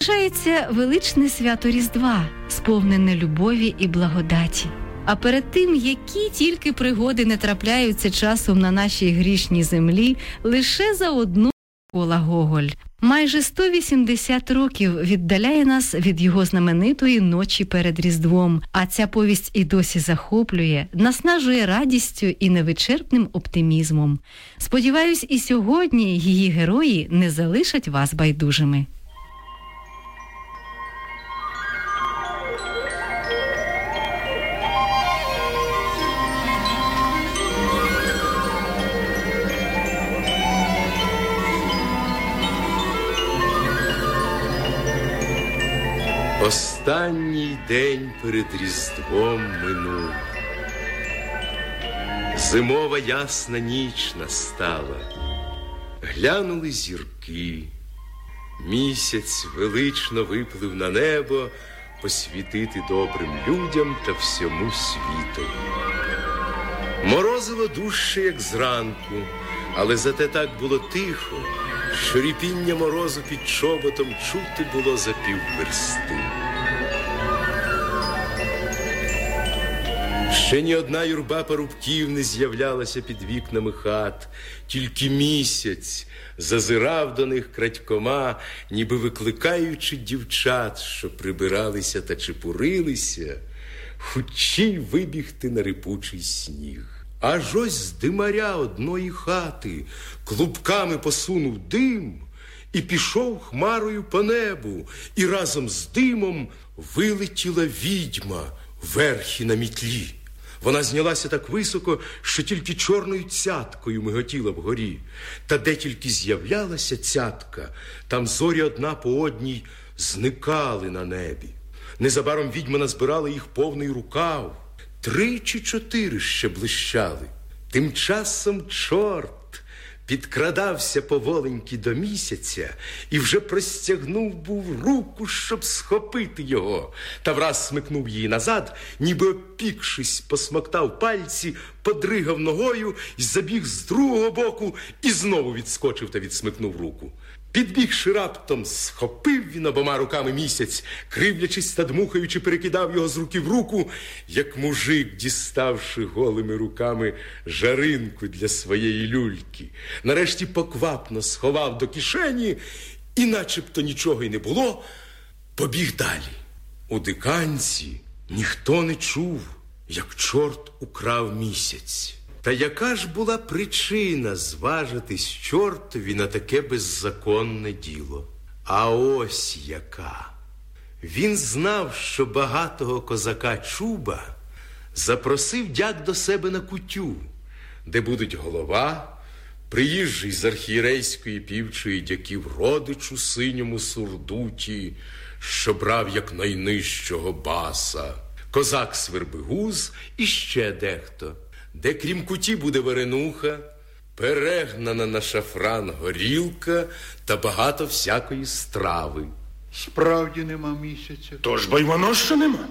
Наближається величне свято Різдва, сповнене любові і благодаті. А перед тим, які тільки пригоди не трапляються часом на нашій грішній землі, лише за одну Микола Гоголь. Майже 180 років віддаляє нас від його знаменитої «Ночі перед Різдвом», а ця повість і досі захоплює, наснажує радістю і невичерпним оптимізмом. Сподіваюсь, і сьогодні її герої не залишать вас байдужими. Останній день перед Різдвом минув. Зимова ясна ніч настала. Глянули зірки. Місяць велично виплив на небо посвітити добрим людям та всьому світу. Морозило дужче, як зранку, але зате так було тихо, що ріпіння морозу під чоботом чути було за півверсти. Ще ні одна юрба парубків не з'являлася під вікнами хат, тільки місяць зазирав до них крадькома, ніби викликаючи дівчат, що прибиралися та чепурилися, хутчій вибігти на рипучий сніг. Аж ось з димаря одної хати клубками посунув дим і пішов хмарою по небу, і разом з димом вилетіла відьма верхи на мітлі. Вона знялася так високо, що тільки чорною цяткою миготіла вгорі. Та де тільки з'являлася цятка, там зорі одна по одній зникали на небі. Незабаром відьма назбирала їх повний рукав. 3 чи 4 ще блищали. Тим часом чорт підкрадався поволеньки до місяця і вже простягнув був руку, щоб схопити його. Та враз смикнув її назад, ніби опікшись, посмоктав пальці, подригав ногою і забіг з другого боку і знову відскочив та відсмикнув руку. Підбігши раптом, схопив він обома руками місяць, кривлячись та дмухаючи, перекидав його з руки в руку, як мужик, діставши голими руками жаринку для своєї люльки. Нарешті поквапно сховав до кишені і, начебто нічого й не було, побіг далі. У диканці ніхто не чув, як чорт украв місяць. Та яка ж була причина зважитись чортові на таке беззаконне діло? А ось яка. Він знав, що багатого козака Чуба запросив дяк до себе на кутю, де будуть голова, приїжджий з архієрейської півчої дяків родич у синьому сурдуті, що брав як найнижчого баса, козак Свербигуз і ще дехто, де крім куті буде варенуха, перегнана на шафран горілка та багато всякої страви. Справді нема місяця. Тож бо й воно що нема.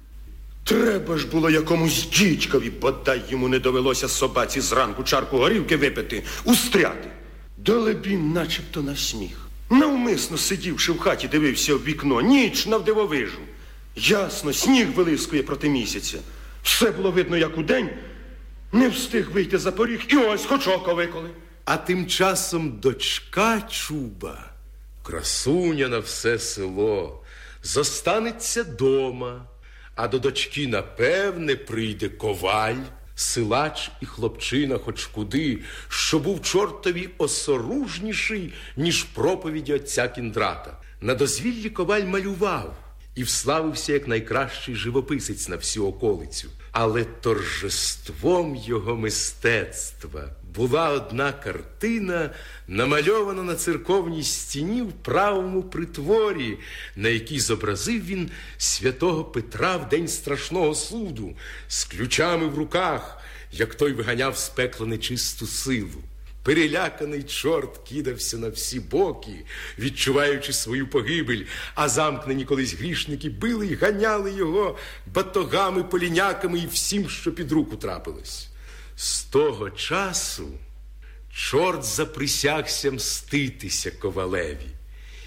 Треба ж було якомусь дідькові, бодай йому не довелося собаці зранку чарку горілки випити, устряти. Далебін начебто на сміх. Навмисно сидівши в хаті, дивився в вікно, ніч навдивовижу. Ясно, сніг вилискує проти місяця. Все було видно, як удень. Не встиг вийти за поріг, і ось хоч око виколи. А тим часом дочка Чуба, красуня на все село, зостанеться дома, а до дочки, напевне, прийде коваль, силач і хлопчина хоч куди, що був чортові осоружніший, ніж проповіді отця Кіндрата. На дозвіллі коваль малював і вславився як найкращий живописець на всю околицю. Але торжеством його мистецтва була одна картина, намальована на церковній стіні в правому притворі, на якій зобразив він святого Петра в день страшного суду, з ключами в руках, як той виганяв з пекла нечисту силу. Переляканий чорт кидався на всі боки, відчуваючи свою погибель, а замкнені колись грішники били й ганяли його батогами, поліняками і всім, що під руку трапилось. З того часу чорт заприсягся мститися ковалеві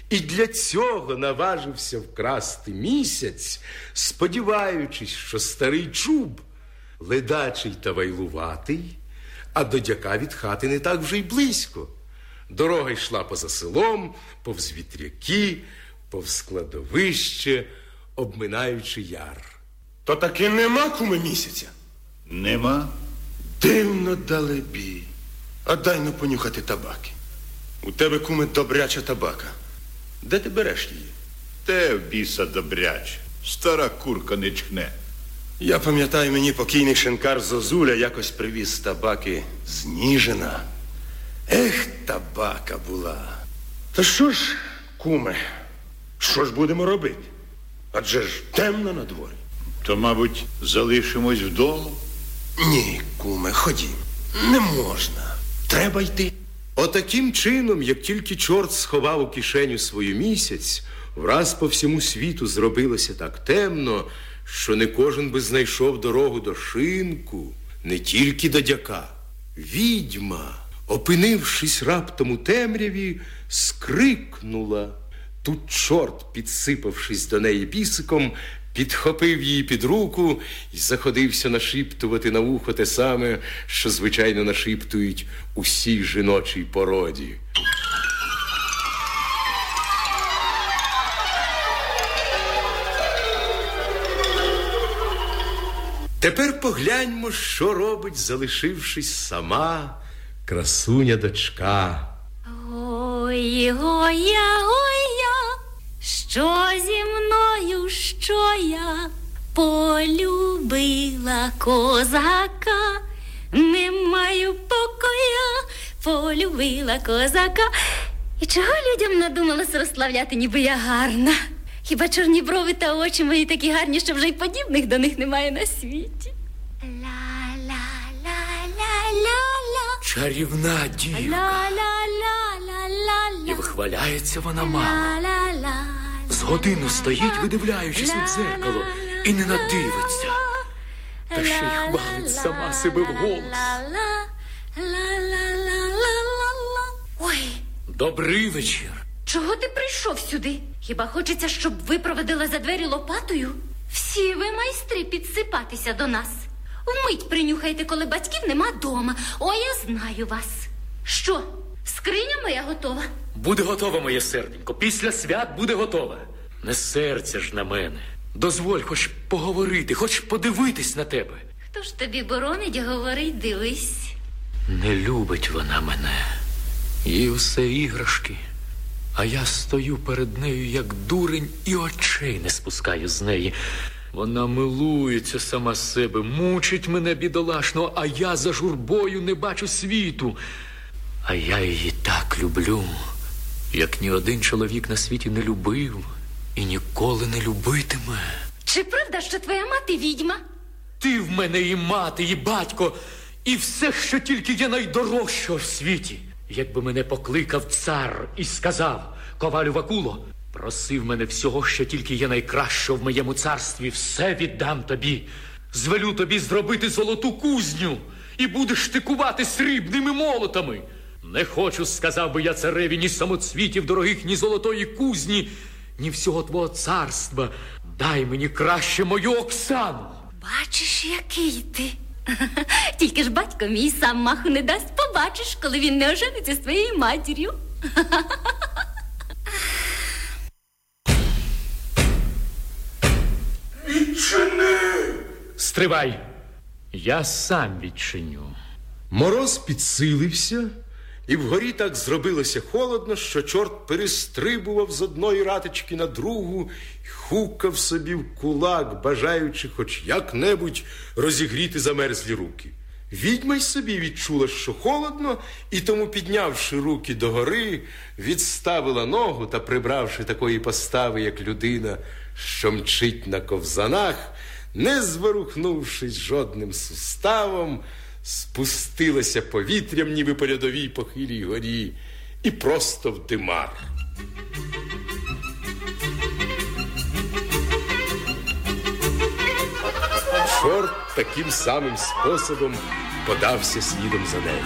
І для цього наважився вкрасти місяць, сподіваючись, що старий чуб ледачий та вайлуватий, а до дяка від хати не так вже й близько. Дорога йшла поза селом, повз вітряки, повз кладовище, обминаючи яр. То таки нема, куме, місяця? Нема. Дивно далебі. А дай ну понюхати табаки. У тебе, куме, добряча табака. Де ти береш її? Те в біса добряче. Стара курка не чхне. Я пам'ятаю, мені покійний шинкар Зозуля якось привіз табаки з Ніжина. Ех, табака була. Та що ж, куме, що ж будемо робити? Адже ж темно на дворі. То, мабуть, залишимось вдома? Ні, куме, ходім. Не можна. Треба йти. Отаким чином, як тільки чорт сховав у кишеню свою місяць, враз по всьому світу зробилося так темно, що не кожен би знайшов дорогу до шинку, не тільки до дяка. Відьма, опинившись раптом у темряві, скрикнула. Тут чорт, підсипавшись до неї бісиком, підхопив її під руку і заходився нашіптувати на вухо те саме, що, звичайно, нашіптують усій жіночій породі. Тепер погляньмо, що робить, залишившись сама, красуня дочка. Ой, гоя, гоя, що зі мною, що я полюбила козака, не маю покоя, полюбила козака. І чого людям надумалось розславляти, ніби я гарна? Хіба чорні брови та очі мої такі гарні, що вже й подібних до них немає на світі? Ла-ла-ла-ла-ла-ла. Чарівна дівка. Ла-ла-ла-ла-ла-ла. І вихваляється вона мало. Ла-ла-ла. З годину стоїть, видивляючись у дзеркало, і не надивиться. Та ще й хвалить сама себе вголос. Ой, Добрий вечір. чого ти прийшов сюди? Хіба хочеться, щоб ви проводили за двері лопатою? Всі ви майстри підсипатися до нас. Вмить принюхайте, коли батьків нема дома. О, я знаю вас. Що, скриня моя готова? Буде готова, моє серденько. Після свят буде готова. Не серця ж на мене. Дозволь хоч поговорити, хоч подивитись на тебе. Хто ж тобі боронить, говори, дивись. Не любить вона мене. Їй усе іграшки. А я стою перед нею, як дурень, і очей не спускаю з неї. Вона милується сама себе, мучить мене бідолашно, а я за журбою не бачу світу. А я її так люблю, як ні один чоловік на світі не любив і ніколи не любитиме. Чи правда, що твоя мати відьма? Ти в мене і мати, і батько, і все, що тільки є найдорожчого в світі. Якби мене покликав цар і сказав: ковалю Вакуло, просив мене всього, що тільки є найкращого в моєму царстві, все віддам тобі. Звелю тобі зробити золоту кузню, і будеш ти кувати срібними молотами. Не хочу, сказав би я цареві, ні самоцвітів дорогих, ні золотої кузні, ні всього твого царства. Дай мені краще мою Оксану. Бачиш, який ти. Тільки ж батько мій сам маху не дасть, побачиш, коли він не ожениться з твоєю матір'ю. Відчини! Стривай, я сам відчиню. Мороз підсилився, і вгорі так зробилося холодно, що чорт перестрибував з одної ратички на другу і хукав собі в кулак, бажаючи хоч як-небудь розігріти замерзлі руки. Відьма й собі відчула, що холодно, і тому, піднявши руки догори, відставила ногу та, прибравши такої постави, як людина, що мчить на ковзанах, не зворухнувшись жодним суставом, спустилася повітрям, ніби по льодовій похилій горі, і просто в димар. Чорт таким самим способом подався слідом за нею.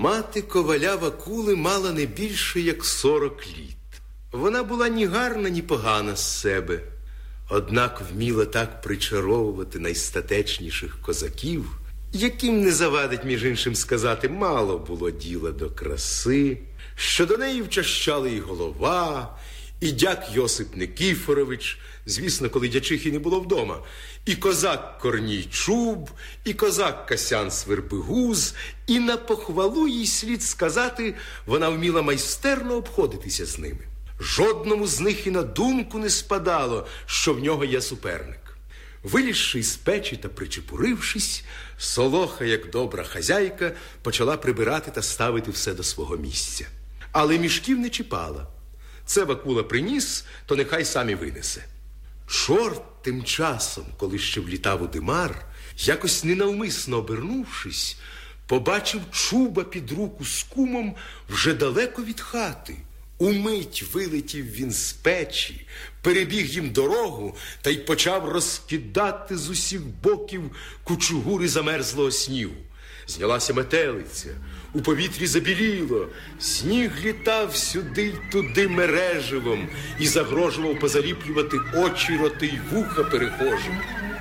Мати коваля Вакули мала не більше, як 40 літ. Вона була ні гарна, ні погана з себе. Однак вміла так причаровувати найстатечніших козаків, яким не завадить, між іншим сказати, мало було діла до краси, що до неї вчащали і голова, і дяк Йосип Никифорович, звісно, коли дячихи не було вдома, і козак Корній Чуб, і козак Касян Свербигуз, і на похвалу їй слід сказати, вона вміла майстерно обходитися з ними. Жодному з них і на думку не спадало, що в нього є суперник. Вилізши з печі та причепурившись, Солоха, як добра хазяйка, почала прибирати та ставити все до свого місця. Але мішків не чіпала. Це Вакула приніс, то нехай самі винесе. Чорт тим часом, коли ще влітав у димар, якось ненавмисно обернувшись, побачив Чуба під руку з кумом вже далеко від хати. Умить вилетів він з печі, перебіг їм дорогу та й почав розкидати з усіх боків кучугури замерзлого снігу. Знялася метелиця, у повітрі забіліло, сніг літав сюди й туди мереживом і загрожував позаліплювати очі, роти й вуха перехожим.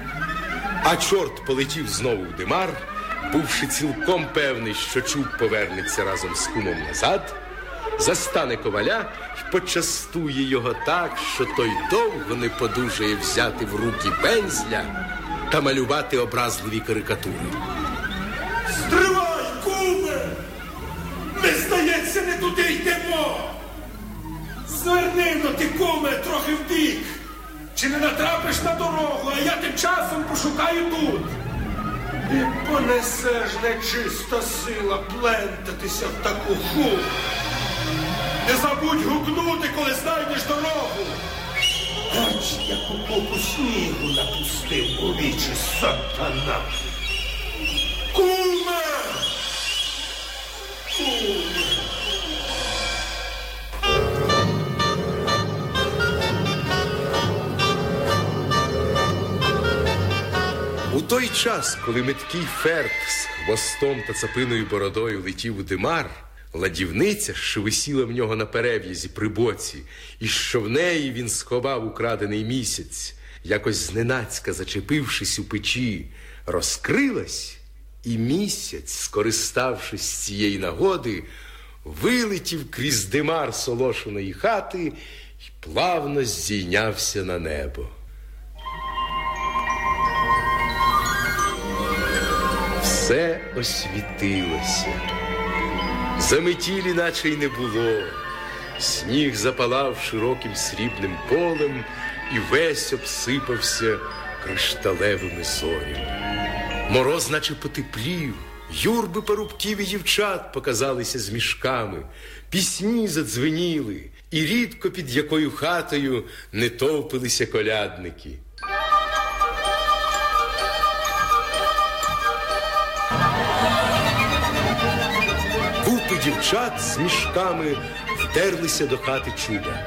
А чорт полетів знову в димар, бувши цілком певний, що Чуб повернеться разом з кумом назад, застане коваля й почастує його так, що той довго не подужає взяти в руки пензля та малювати образливі карикатури. Стривай, куме! Не здається, не туди йдемо! Зверни-но ти, куме, трохи вбік! Чи не натрапиш на дорогу, а я тим часом пошукаю тут? І понесе ж нечиста сила плентатися в таку ху. Не забудь гукнути, коли знайдеш дорогу. Ач, яку купу снігу напустив у вічі сатана. Куме! Куме! У той час, коли меткий ферд з хвостом та цапиною бородою летів у димар, ладівниця, що висіла в нього на перев'язі при боці, і що в неї він сховав украдений місяць, якось зненацька зачепившись у печі, розкрилась, і місяць, скориставшись з цієї нагоди, вилетів крізь димар Солошиної хати і плавно здійнявся на небо. Все освітилося. Заметілі наче й не було. Сніг запалав широким срібним полем і весь обсипався кришталевими зорями. Мороз наче потеплів, юрби парубків і дівчат показалися з мішками, пісні задзвеніли, і рідко під якою хатою не товпилися колядники. Купи дівчат з мішками вдерлися до хати Чуба.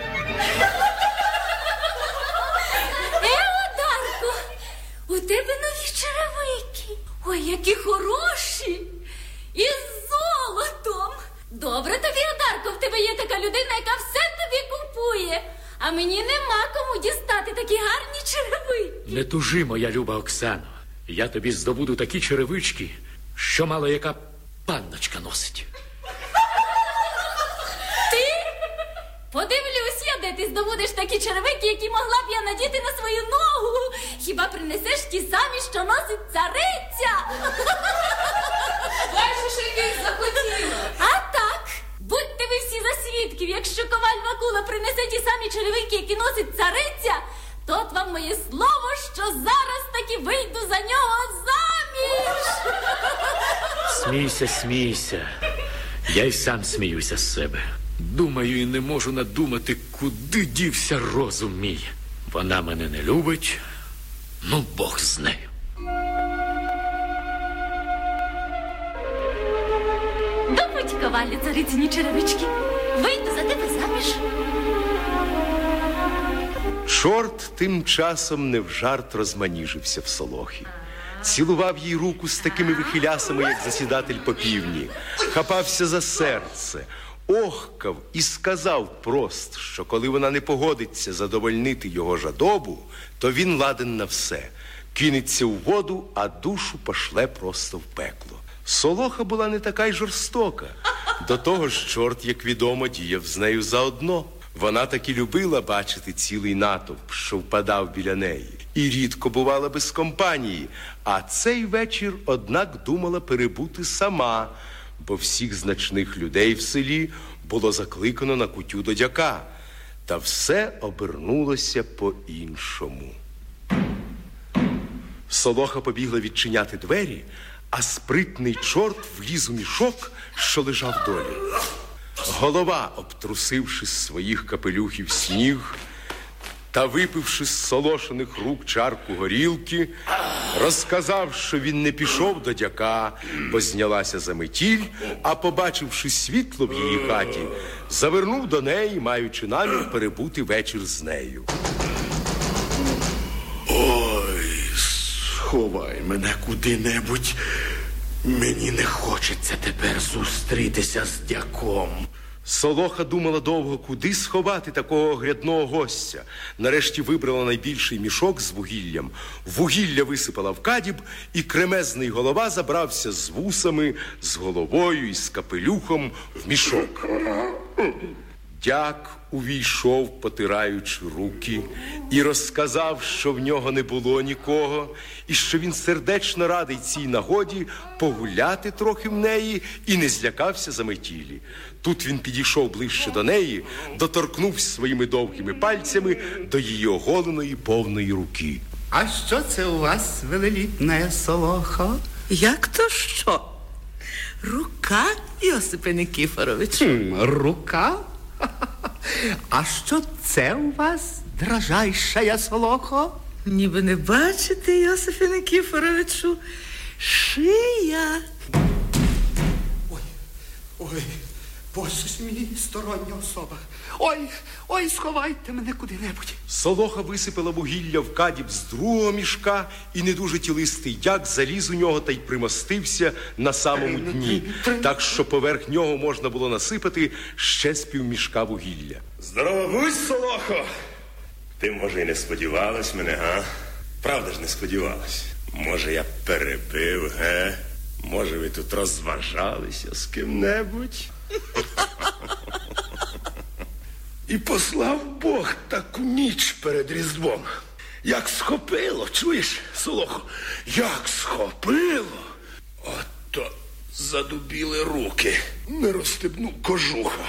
Одарко, у тебе нові черевики. Ой, які хороші. І з золотом. Добре тобі, Одарко, в тебе є така людина, яка все тобі купує. А мені нема кому дістати такі гарні черевики. Не тужи, моя люба Оксано. Я тобі здобуду такі черевички, що мало яка панночка носить. Ти? Подивлюсь я, де ти здобудеш такі черевики, які могла б я надіти на свою ногу. Хіба принесеш ті самі, що носить цариця? Бачиш, яких захотіла. А так, будьте ви всі за свідків, якщо коваль Вакула принесе ті самі черевики, які носить цариця, то от вам моє слово, що зараз таки вийду за нього заміж. Смійся, смійся. Я й сам сміюся з себе. Думаю і не можу надумати, куди дівся розум мій. Вона мене не любить, ну Бог з нею. Добудь, ковалю, царицині черевички. Вийду за тебе заміж. Чорт тим часом не в жарт розманіжився в Солохі. цілував їй руку з такими вихилясами, як засідатель попівні, хапався за серце, охкав і сказав прост, що коли вона не погодиться задовольнити його жадобу, то він ладен на все. Кинеться у воду, а душу пошле просто в пекло. Солоха була не така й жорстока. До того ж, чорт, як відомо, діяв з нею заодно. Вона таки любила бачити цілий натовп, що впадав біля неї. І рідко бувала без компанії. А цей вечір, однак, думала перебути сама, бо всіх значних людей в селі було закликано на кутю до дяка. Та все обернулося по-іншому. Солоха побігла відчиняти двері, а спритний чорт вліз у мішок, що лежав долі. Голова, обтрусивши з своїх капелюхів сніг та випивши з солошених рук чарку горілки, розказав, що він не пішов до дяка, бо знялася заметіль, а, побачивши світло в її хаті, завернув до неї, маючи намір перебути вечір з нею. Ой, сховай мене куди-небудь. Мені не хочеться тепер зустрітися з дяком. Солоха думала довго, куди сховати такого грядного гостя. Нарешті вибрала найбільший мішок з вугіллям. Вугілля висипала в кадіб, і кремезний голова забрався з вусами, з головою і з капелюхом в мішок. Дяк увійшов, потираючи руки, і розказав, що в нього не було нікого, і що він сердечно радий цій нагоді погуляти трохи в неї і не злякався заметілі. Тут він підійшов ближче до неї, доторкнувся своїми довгими пальцями до її оголеної повної руки. А що це у вас, велелітне Солохо? Як то що? Рука, Йосипе Никифоровичу. Рука? А що це у вас, дражайшая Солохо? Ніби не бачите, Йосипе Никифоровичу, шия. Ой, боже мій, стороння особа. Ой, сховайте мене куди-небудь. Солоха висипала вугілля в кадіб з другого мішка, і не дуже тілистий дяк заліз у нього та й примостився на самому дні, так що поверх нього можна було насипати ще з півмішка вугілля. Здорово будь, Солохо! Ти, може, і не сподівалась мене, га? Правда ж не сподівалась? Може, я перепив, ге? Може, ви тут розважалися з ким-небудь? І послав Бог таку ніч перед Різдвом. Як схопило, чуєш, Солохо? Як схопило? Ото задубіли руки, не розстебнув кожуха.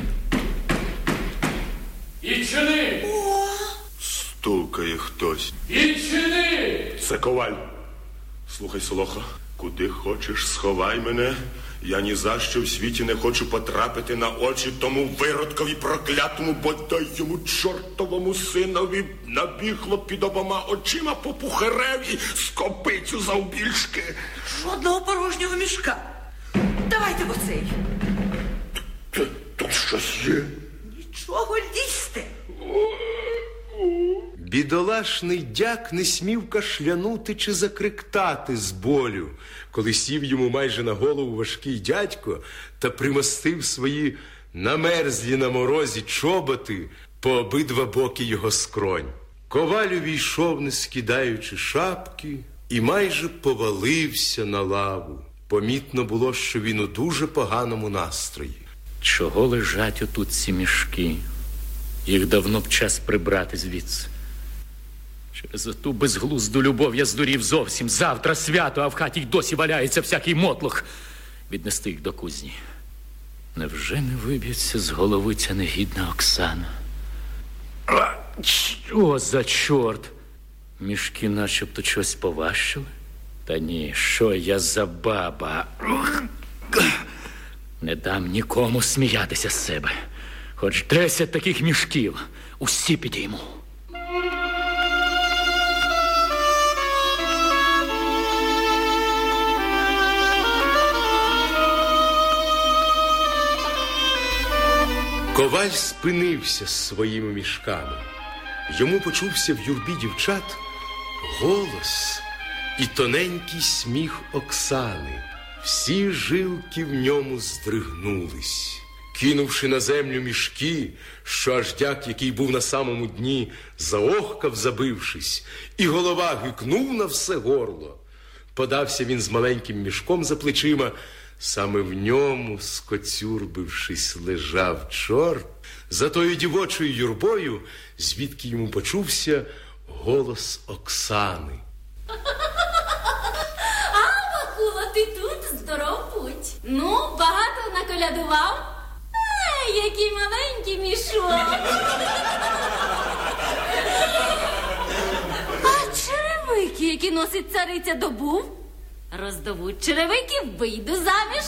Відчини! Стукає хтось. Відчини! Це коваль. Слухай, Солохо, куди хочеш, сховай мене. Я ні за що в світі не хочу потрапити на очі тому виродкові проклятому, бодай йому чортовому синові набігло під обома очима по пухареві скопицю завбільшки. Жодного порожнього мішка. Давайте в оцей. Тут щось є. Нічого, лізьте. Бідолашний дяк не смів кашлянути чи закриктати з болю, коли сів йому майже на голову важкий дядько та примостив свої намерзлі на морозі чоботи по обидва боки його скронь. Коваль увійшов, не скидаючи шапки, і майже повалився на лаву. Помітно було, що він у дуже поганому настрої. Чого лежать отут ці мішки? Їх давно б час прибрати звідси. Через оту безглузду любов я здурів зовсім. Завтра свято, а в хаті й досі валяється всякий мотлох. Віднести їх до кузні. Невже не виб'ється з голови ця негідна Оксана? Що за чорт? Мішки начебто щось поважчили? Та ні, що я за баба? Не дам нікому сміятися з себе. Хоч 10 таких мішків, усі підійму. Коваль спинився з своїми мішками. Йому почувся в юрбі дівчат голос, і тоненький сміх Оксани. Всі жилки в ньому здригнулись. Кинувши на землю мішки, що аж дяк, який був на самому дні, заохкав, забившись, і голова гикнув на все горло. Подався він з маленьким мішком за плечима. Саме в ньому, скоцюрбившись, лежав чорт, за тою дівочою юрбою, звідки йому почувся голос Оксани. А, Вакула, ти тут? Здоров путь. Ну, багато наколядував? Який маленький мішок. А черевики, які носить цариця, добув? Роздобуть черевики, вийду заміж.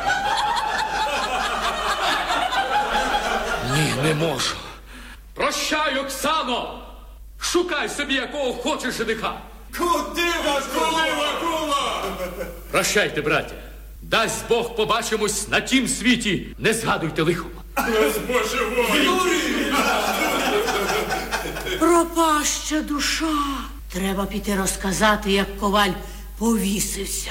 Ні, не можу. Прощай, Оксано! Шукай собі, якого хочеш жениха. Куди вас, Вакула? Прощайте, браття. Дасть Бог, побачимось на тім світі. Не згадуйте лихом. Пропаща душа. Треба піти розказати, як коваль повісився.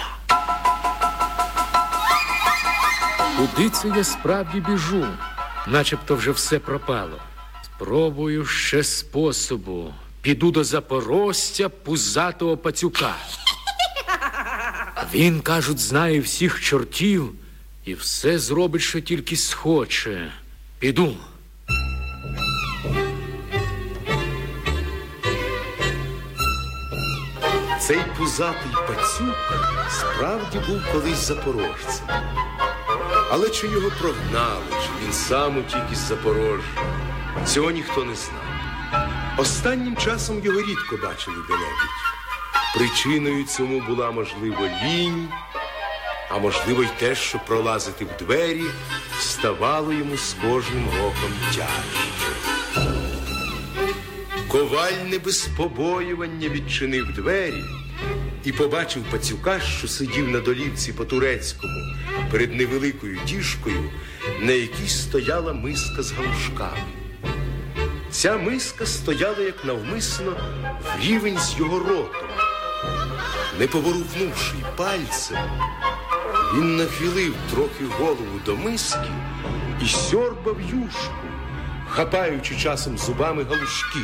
Куди це я справді біжу? Начебто вже все пропало. Спробую ще способу. Піду до Запорожця пузатого пацюка. Він, кажуть, знає всіх чортів і все зробить, що тільки схоче. Піду. Цей пузатий пацюк справді був колись запорожцем. Але чи його прогнали, чи він сам утік із Запорожжя, цього ніхто не знав. Останнім часом його рідко бачили де-небудь. Причиною цьому була, можливо, лінь, а можливо й те, що пролазити в двері ставало йому з кожним роком тяжче. Коваль не без побоювання відчинив двері і побачив пацюка, що сидів на долівці по-турецькому перед невеликою діжкою, на якій стояла миска з галушками. Ця миска стояла, як навмисно, в рівень з його ротом. Не поворухнувши й пальцем, він нахилив трохи голову до миски і сьорбав юшку, хапаючи часом зубами галушки.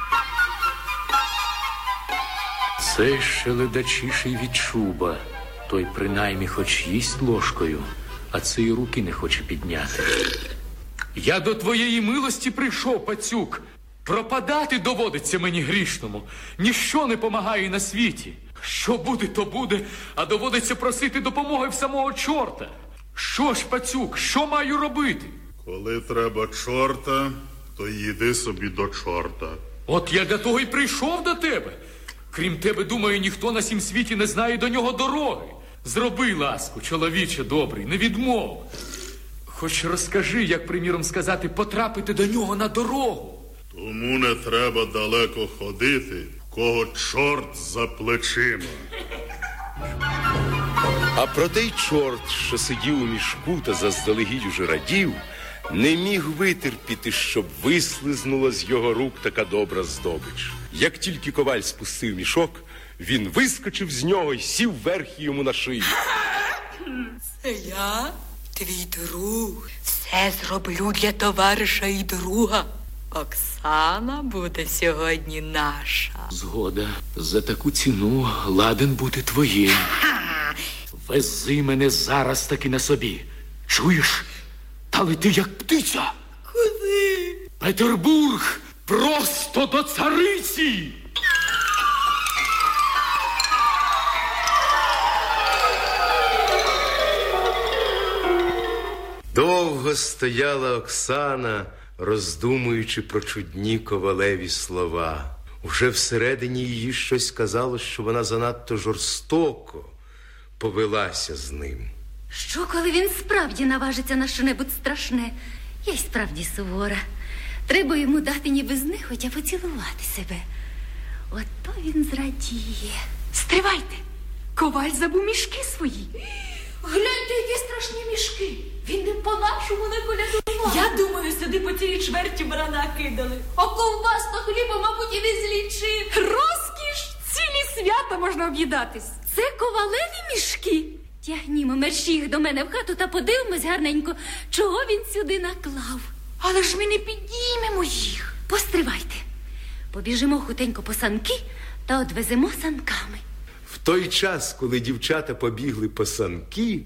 Це ще ледачіший від чуба. Той принаймні хоч їсть ложкою, а це й руки не хоче підняти. Я до твоєї милості прийшов, пацюк. Пропадати доводиться мені грішному. Ніщо не помагає на світі. Що буде, то буде, а доводиться просити допомоги в самого чорта. Що ж, пацюк, що маю робити? Коли треба чорта, то йди собі до чорта. От я для того й прийшов до тебе. Крім тебе, думаю, ніхто на сім світі не знає до нього дороги. Зроби ласку, чоловіче добрий, не відмов. Хоч розкажи, як, приміром сказати, потрапити до нього на дорогу. Тому не треба далеко ходити, в кого чорт за плечима. А проте й чорт, що сидів у мішку та заздалегідь уже радів, не міг витерпіти, щоб вислизнула з його рук така добра здобич. Як тільки коваль спустив мішок, він вискочив з нього й сів верхи йому на шию. Це я, твій друг, все зроблю для товариша і друга. Оксана буде сьогодні наша. Згода, за таку ціну ладен бути твоїм. Вези мене зараз таки на собі. Чуєш? Та лети, як птиця. Куди? Петербург, просто до цариці. Довго стояла Оксана, роздумуючи про чудні ковалеві слова. Уже всередині її щось казало, що вона занадто жорстоко повелася з ним. Що, коли він справді наважиться на що-небудь страшне? Я й справді сувора. Треба йому дати ніби знехотя поцілувати себе. Ото він зрадіє. Стривайте! Коваль забув мішки свої. Гляньте, які страшні мішки. Він не по-нашому не колядував. Я думаю, сюди по цілій чверті барана кидали. А ковбас та хліба, мабуть, і не злічив. Розкіш! Цілі свята свята можна об'їдатись. Це ковалеві мішки. Тягнімо мерщі їх до мене в хату та подивимось гарненько, чого він сюди наклав. Але ж ми не підіймемо їх. Постривайте. Побіжимо хутенько по санки та одвеземо санками. В той час, коли дівчата побігли по санки,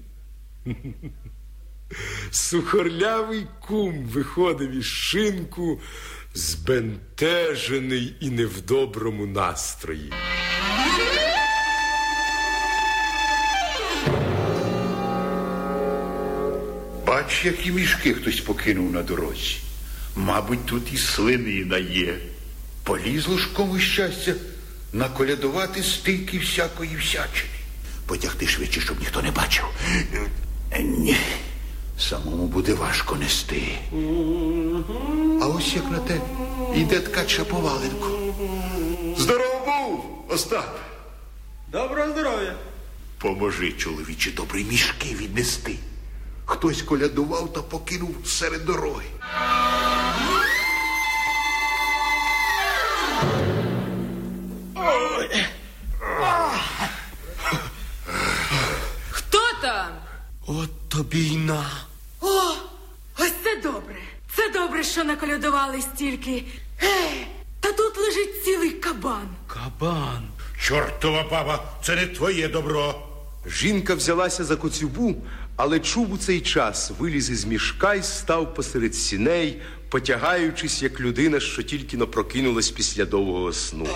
сухорлявий кум виходив із шинку, збентежений і не в доброму настрої. Бач, які мішки хтось покинув на дорозі. Мабуть, тут і свинина є. Полізло ж комусь щастя наколядувати стільки всякої всячини. Потягти швидше, щоб ніхто не бачив. Ні, самому буде важко нести. А ось як на те йде ткач Шаповаленко. Здоров був, Остап. Доброго здоров'я. Поможи, чоловіче, добрі мішки віднести. Хтось колядував та покинув серед дороги. Хто там? От тобі й на. О, ось це добре. Це добре, що наколядували стільки. Та тут лежить цілий кабан. Кабан. Чортова баба, це не твоє добро. Жінка взялася за коцюбу, але чуб у цей час виліз із мішка й став посеред сіней, потягаючись, як людина, що тільки но прокинулась після довгого сну.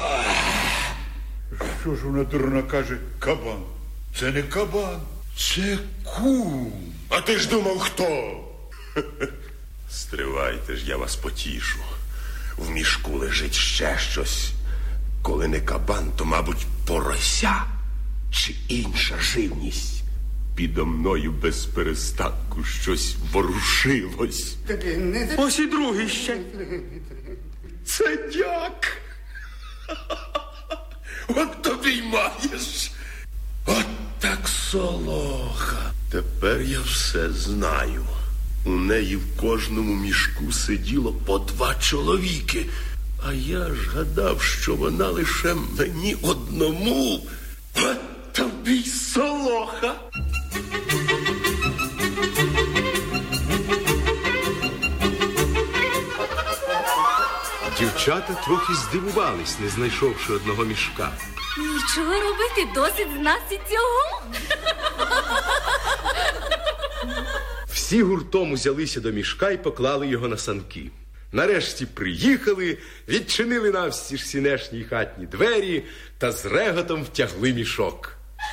Що ж вона дурна каже, кабан? Це не кабан, це кум. А ти ж думав, хто? Стривайте ж, я вас потішу. В мішку лежить ще щось. Коли не кабан, то, мабуть, порося чи інша живність. Підо мною без перестанку щось ворушилось. Ось і другий ще. Це дяк. От тобі й маєш. От так солоха. Тепер я все знаю. У неї в кожному мішку сиділо по 2 чоловіки. А я ж гадав, що вона лише мені одному. От тобі й солоха. Дівчата трохи здивувались, не знайшовши одного мішка. Нічого робити, досить з нас і цього. Всі гуртом узялися до мішка і поклали його на санки. Нарешті приїхали, відчинили навстіж сінешні й хатні двері та з реготом втягли мішок.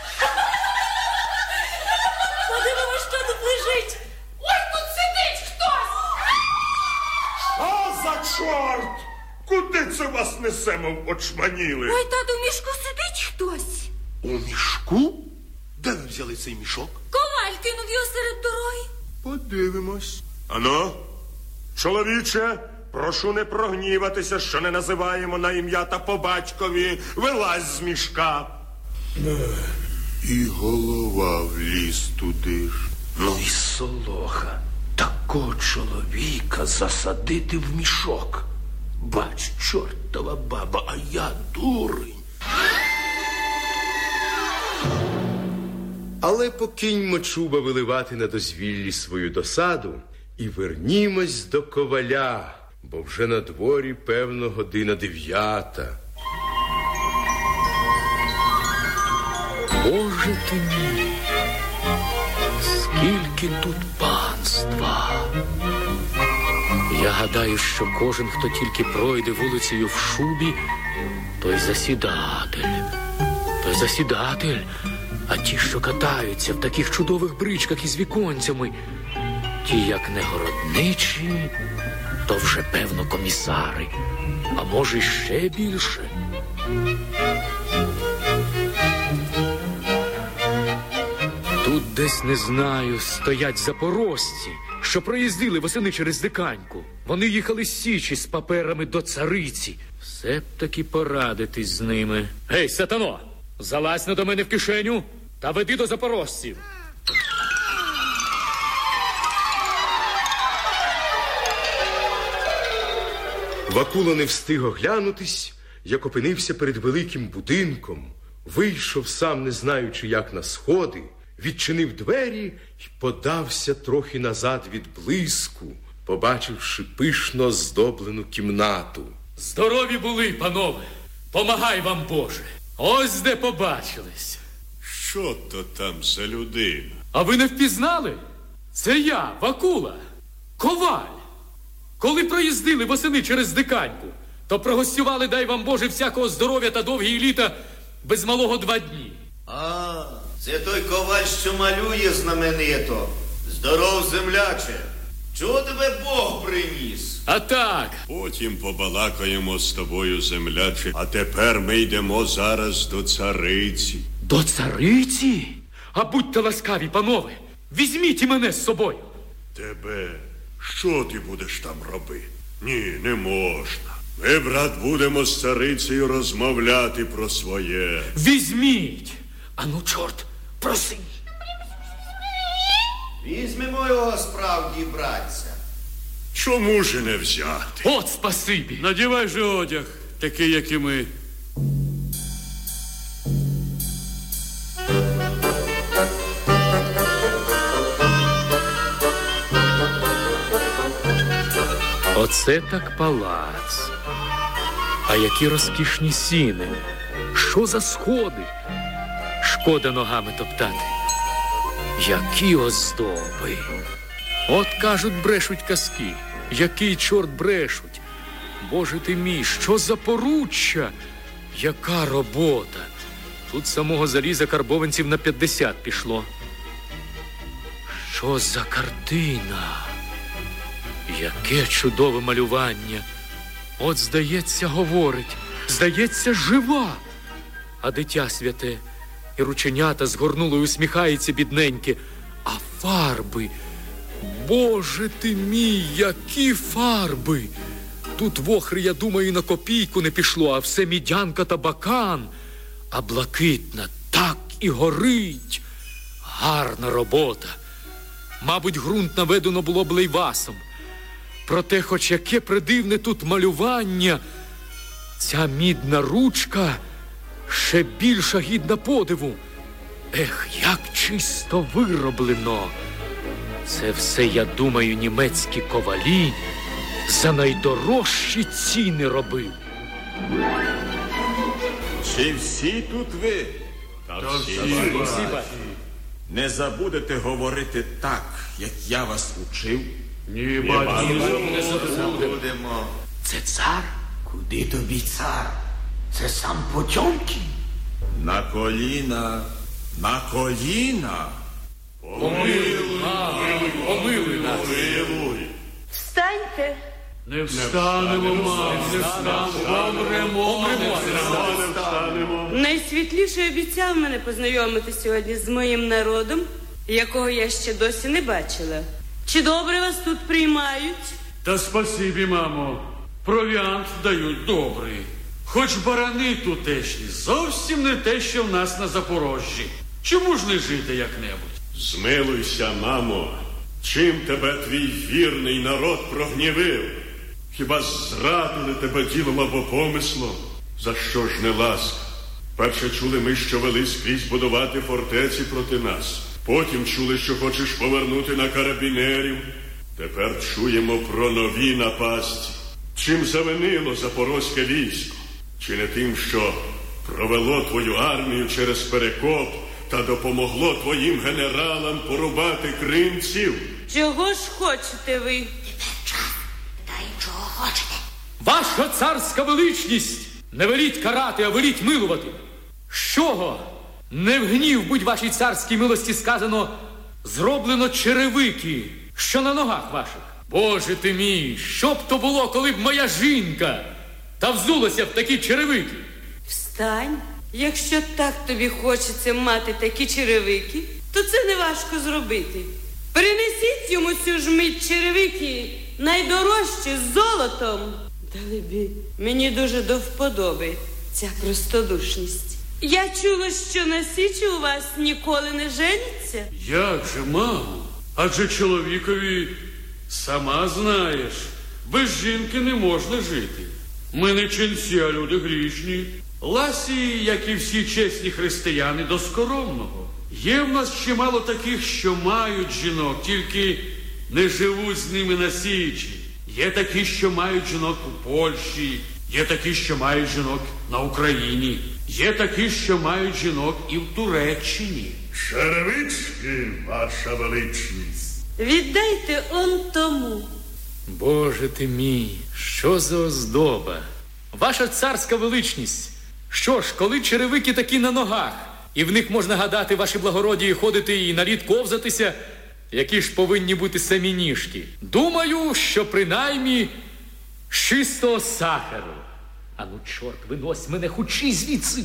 Подивимось, що тут лежить. Ой, тут сидить хтось. А за чорт! Куди це вас несемо очманіли? Ой, тату, в мішку сидить хтось. У мішку? Де ви взяли цей мішок? Коваль кинув його серед дороги. Подивимось. Ано, чоловіче, прошу не прогніватися, що не називаємо на ім'я та по батькові. Вилазь з мішка. І голова вліз туди ж. Ну і солоха. Такого чоловіка засадити в мішок. Бач, чортова баба, а я дурень. Але покиньмо чуба виливати на дозвіллі свою досаду і вернімось до коваля, бо вже на дворі, певно, 9:00. Боже ти мій, скільки тут панства. Я гадаю, що кожен, хто тільки пройде вулицею в шубі, той засідатель. А ті, що катаються в таких чудових бричках із віконцями, ті, як не городничі, то вже, певно, комісари, а може, ще більше. Тут десь, не знаю, стоять запорожці, що проїздили восени через Диканьку. Вони їхали з Січі з паперами до цариці. Все б таки порадитись з ними. Гей, сатано, залазь на до мене в кишеню та веди до запорожців. Вакула не встиг оглянутись, як опинився перед великим будинком, Вийшов сам, не знаючи, як на сходи, відчинив двері й подався трохи назад від блиску, побачивши пишно оздоблену кімнату. Здорові були, панове! Помагай вам, Боже! Ось де побачились. Що то там за людина? А ви не впізнали? Це я, Вакула, Коваль. Коли проїздили восени через Диканьку, то прогостювали, дай вам Боже, всякого здоров'я та довгі літа без малого 2 дні. А, це той Коваль, що малює знаменито. Здоров, земляче. Чого тебе Бог приніс? А так. Потім побалакаємо з тобою, земляче. А тепер ми йдемо зараз до цариці. До цариці? А будьте ласкаві, панове, візьміть і мене з собою. Тебе? Що ти будеш там робити? Ні, не можна. Ми, брат, будемо з царицею розмовляти про своє. Візьміть. Ану, чорт, проси. Візьмемо його справді, братця. Чому ж не взяти? От спасибі. Надівай же одяг, такий, як і ми. Оце так палац. А які розкішні сіни. Що за сходи? Шкода ногами топтати. Які оздоби. От, кажуть, брешуть казки. Який чорт брешуть. Боже ти мій, що за поруччя? Яка робота. Тут самого заліза карбованців на 50 пішло. Що за картина? Яке чудове малювання. От, здається, говорить. Здається, жива. А дитя святе. І рученята згорнуло і усміхається бідненьке. А фарби. Боже ти мій, які фарби. Тут вохри, я думаю, на копійку не пішло, а все мідянка та бакан. А блакитна так і горить. Гарна робота. Мабуть, ґрунт наведено було б лейвасом. Проте, хоч яке придивне тут малювання, ця мідна ручка ще більша гідна подиву. Ех, як чисто вироблено. Це все, я думаю, німецькі ковалі за найдорожчі ціни робив. Чи всі тут ви? Так, всі. Не забудете говорити так, як я вас учив? Ні, батько, не забудемо. Це цар? Куди тобі цар? Це сам Потьомкін. На коліна, на коліна. Помилуй нас. Встаньте. не встанемо, мам, не встанемо. Помремо, не встанемо. Найсвітліший обіцяв мене познайомити сьогодні з моїм народом, якого я ще досі не бачила. Чи добре вас тут приймають? Та спасибі, мамо. Провіант дають добрий. Хоч барани тутешні, зовсім не те, що в нас на Запорожжі. Чому ж не жити як-небудь? Змилуйся, мамо. Чим тебе твій вірний народ прогнівив? Хіба зрадили тебе ділом або помислом? За що ж не ласка? Перше чули ми, що вели скрізь будувати фортеці проти нас. Потім чули, що хочеш повернути на карабінерів. Тепер чуємо про нові напасті. Чим завинило запорозьке військо? Чи не тим, що провело твою армію через перекоп та допомогло твоїм генералам порубати кримців? Чого ж хочете ви? Та й чого хочете? Ваша царська величність! Не веліть карати, а веліть милувати. З чого? Не в гнів, будь вашій царській милості сказано, зроблено черевики, що на ногах ваших. Боже ти мій, що б то було, коли б моя жінка та взулася в такі черевики? Встань. Якщо так тобі хочеться мати такі черевики, то це не важко зробити. Принесіть йому цю ж мить черевики, найдорожчі з золотом. Далебі, мені дуже до вподоби ця простодушність. Я чула, що на Січі у вас ніколи не жениться. Як же, мамо? Адже чоловікові, сама знаєш, без жінки не можна жити. Ми не ченці, а люди грішні. Ласі, як і всі чесні християни, до скоромного. Є в нас чимало таких, що мають жінок, тільки не живуть з ними на січі. Є такі, що мають жінок у Польщі, є такі, що мають жінок на Україні, є такі, що мають жінок і в Туреччині. Черевички, ваша величність. Віддайте он тому. Боже ти мій, що за оздоба? Ваша царська величність. Що ж, коли черевики такі на ногах, і в них можна гадати, ваші благородії, ходити і на лід ковзатися, які ж повинні бути самі ніжки? Думаю, що принаймні з чистого сахару. А ну, чорт, винось мене хучі звідси.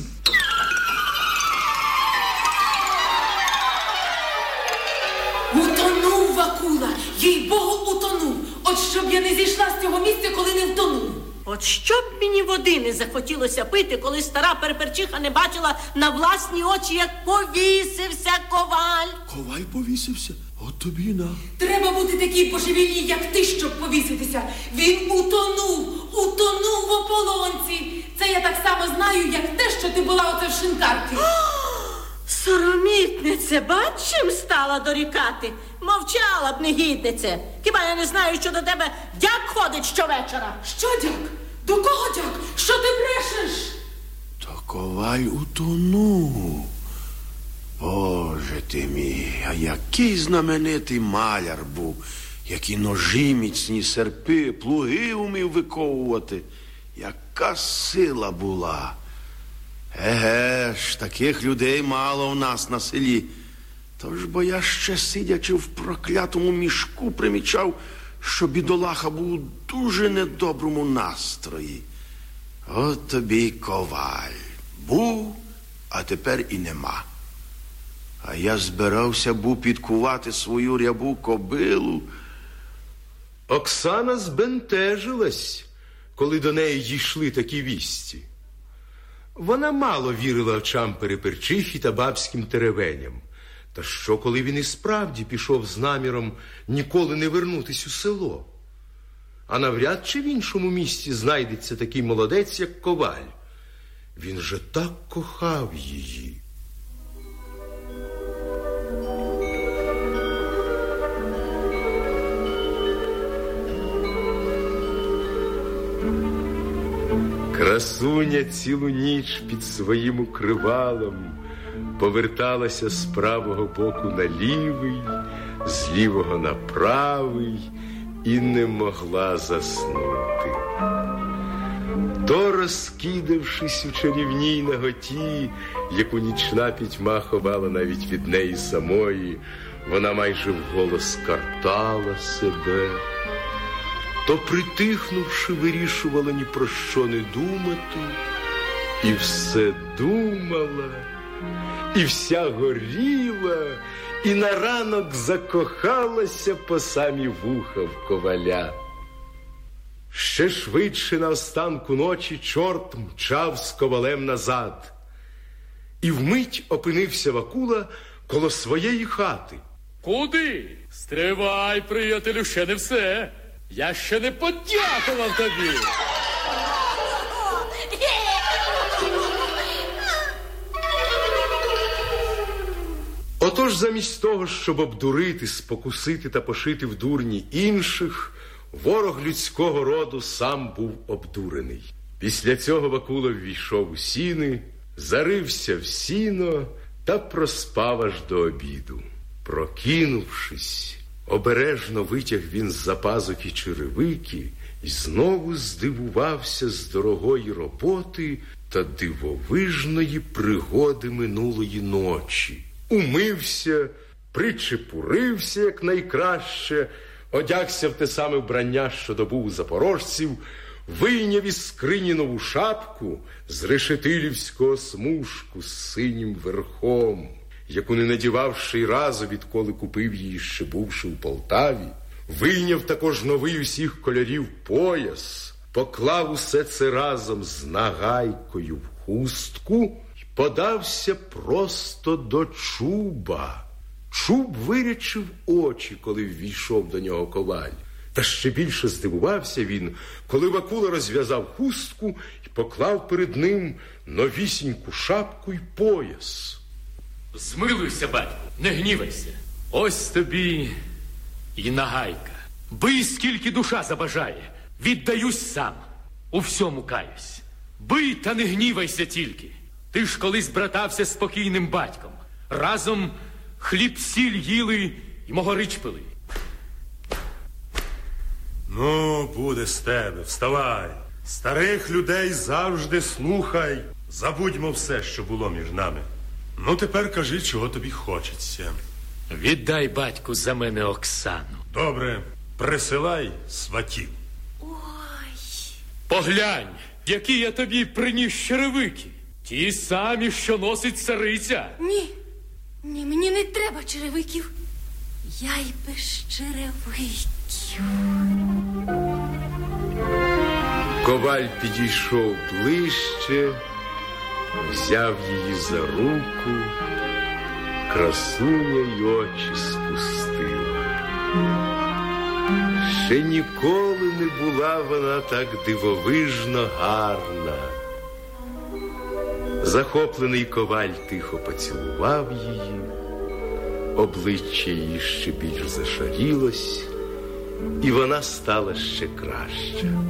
Утонув, Вакула, їй-богу, утонув. От щоб я не зійшла з цього місця, коли не втону. От щоб мені води не захотілося пити, коли стара переперчиха не бачила на власні очі, як повісився коваль. Коваль повісився? От тобі на. Треба бути такій божевільній, як ти, щоб повіситися. Він утонув в ополонці. Це я так само знаю, як те, що ти була оце в шинкарці. Соромітниця, бач, чим стала дорікати? Мовчала б, негідниця. Хіба я не знаю, що до тебе дяк ходить щовечора? Що дяк? До кого дяк? Що ти брешеш? То коваль утонув. Боже ти мій, а який знаменитий маляр був. Які ножі міцні, серпи, плуги умів виковувати. Яка сила була. Еге ж, таких людей мало в нас на селі. Тож бо я ще, сидячи в проклятому мішку, примічав, що бідолаха був у дуже недоброму настрої. От тобі й коваль. Був, а тепер і нема. А я збирався був підкувати свою рябу кобилу. Оксана збентежилась, коли до неї дійшли такі вісті. Вона мало вірила очам переперчихи та бабським теревеням. Та що, коли він і справді пішов з наміром ніколи не вернутись у село? А навряд чи в іншому місці знайдеться такий молодець, як коваль. Він же так кохав її. Красуня цілу ніч під своїм укривалом поверталася з правого боку на лівий, з лівого на правий і не могла заснути. То, розкидавшись у чарівній наготі, яку нічна пітьма ховала навіть від неї самої, вона майже вголос картала себе, то, притихнувши, вирішувала ні про що не думати, і все думала, і вся горіла, і на ранок закохалася по самі вуха в коваля. Ще швидше на останку ночі чорт мчав з ковалем назад, і вмить опинився Вакула коло своєї хати. Куди? Стривай, приятелю, ще не все. Я ще не подякував тобі. Отож, замість того, щоб обдурити, спокусити та пошити в дурні інших, ворог людського роду сам був обдурений. Після цього Вакула ввійшов у сіни, зарився в сіно та проспав аж до обіду. Прокинувшись, обережно витяг він з-за пазухи черевики і знову здивувався з дорогої роботи та дивовижної пригоди минулої ночі. Умився, причепурився якнайкраще, одягся в те саме вбрання, що добув у запорожців, вийняв із скрині нову шапку з решетилівського смужку з синім верхом, яку не надівавши й разу, відколи купив її, ще бувши у Полтаві, вийняв також новий усіх кольорів пояс, поклав усе це разом з нагайкою в хустку і подався просто до Чуба. Чуб вирячив очі, коли ввійшов до нього коваль. Та ще більше здивувався він, коли Вакула розв'язав хустку і поклав перед ним новісіньку шапку й пояс. Змилуйся, батьку, не гнівайся. Ось тобі і нагайка. Бий, скільки душа забажає. Віддаюсь сам. У всьому каюсь. Бий, та не гнівайся тільки. Ти ж колись братався з покійним батьком. Разом хліб-сіль їли і могорич пили. Ну, буде з тебе, вставай. Старих людей завжди слухай. Забудьмо все, що було між нами. Ну, тепер кажи, чого тобі хочеться. Віддай, батьку, за мене Оксану. Добре, присилай сватів. Поглянь, які я тобі приніс черевики. Ті самі, що носить цариця. Ні, мені не треба черевиків. Я й без черевиків. Коваль підійшов ближче, взяв її за руку, красуня й очі спустила. Ще ніколи не була вона так дивовижно гарна. Захоплений Коваль тихо поцілував її, обличчя її ще більш зашарілось, і вона стала ще краща.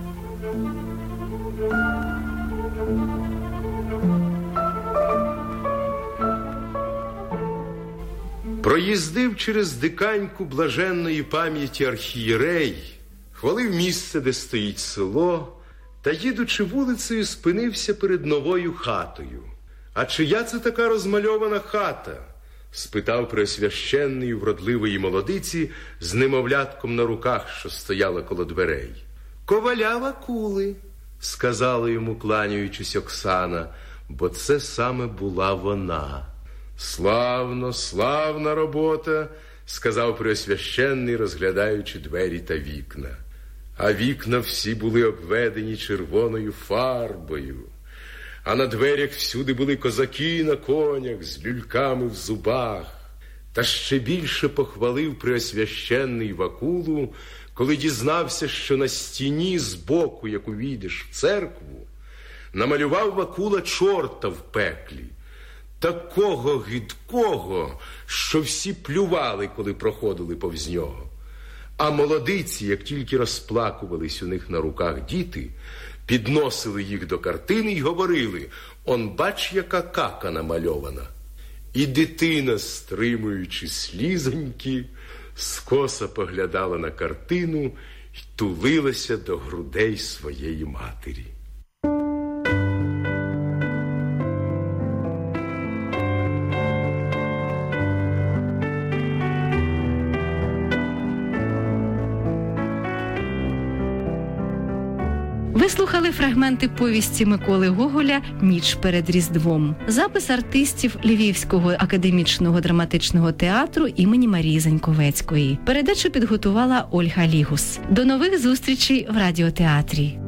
Проїздив через диканьку блаженної пам'яті архієрей, хвалив місце, де стоїть село, та, їдучи вулицею, спинився перед новою хатою. «А чия це така розмальована хата?» – спитав преосвященний вродливої молодиці з немовлятком на руках, що стояла коло дверей. «Коваля Вакули», – сказала йому, кланяючись, Оксана, бо це саме була вона. «Славно, славна робота», – сказав преосвященний, розглядаючи двері та вікна. А вікна всі були обведені червоною фарбою, а на дверях всюди були козаки на конях з люльками в зубах. Та ще більше похвалив преосвященний Вакулу, коли дізнався, що на стіні збоку, як увійдеш в церкву, намалював Вакула чорта в пеклі, такого гидкого, що всі плювали, коли проходили повз нього. А молодиці, як тільки розплакувались у них на руках діти, підносили їх до картини й говорили: «Он бач, яка кака намальована». І дитина, стримуючи слізоньки, скоса поглядала на картину й тулилася до грудей своєї матері. Ви слухали фрагменти повісті Миколи Гоголя «Ніч перед Різдвом». Запис артистів Львівського академічного драматичного театру імені Марії Заньковецької. Передачу підготувала Ольга Лігус. До нових зустрічей в радіотеатрі.